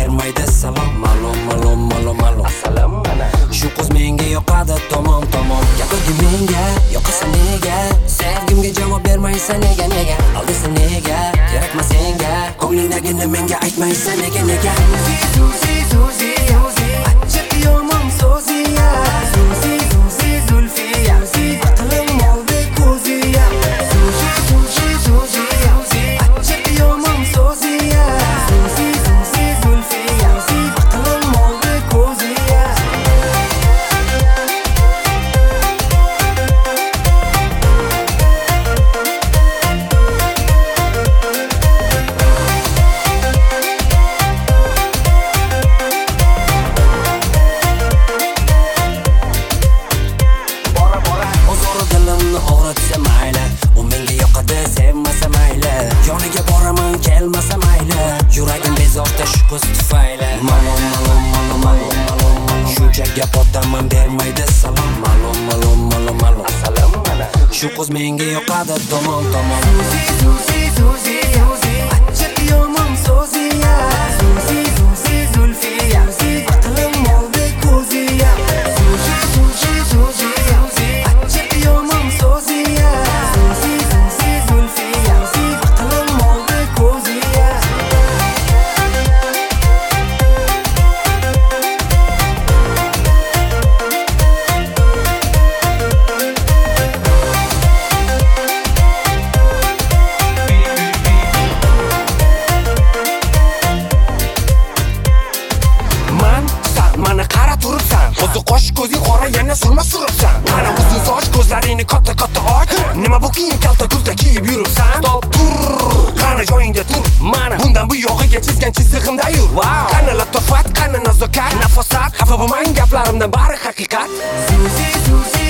bermaydi salom. Malum Assalom mana. Shu qiz menga yoqadi tomon. Gapirdi menga, yoqasan nega? Sevgimga javob bermaysan nega? Aldaysan nega? Kerakmas senga. Ko'nglingdagini menga aytmaysan nega? Zuzi achchiq yomon so'ziya. Zuzi Zulfiya. Aqlim oldi ko'ziya. Zuzi achchiq yomon so'ziya. Zuzi Zulfiya. Aqlim oldi ko'ziya. Og'ritsa mayli, u menga yoqadi, sevmasa mayli. Yoniga boraman, kelmasa mayli. Yuragim bezovta shu qiz tufayli. Malum shuncha gap otaman, bermaydi salom. Malum Assalom mana. Shu qiz menga yoqadi tomon. Zuzi achchiq yomon so'ziya. Zuzi Zulfiya. Aqlim oldi ko'ziya. Zuzi achchiq yomon so'ziya. Zuzi Zulfiya. Aqlim oldi ko'ziya. Mana qara turibsan, o'zi qosh ko'zing qora, yana surma suribsan. Qara uzun soch, ko'zlaringni katta och. Nima bu kiyim kalta kuzda kiyib yuribsan? Stop, tur. Qani joyingda tur. Mana bundan bu yog'iga chizgan chizig'imda yur. Qani latofat, qani nazokat, nafosat. Xafa bo'lmang gaplarimdan bari haqiqat. Zuzi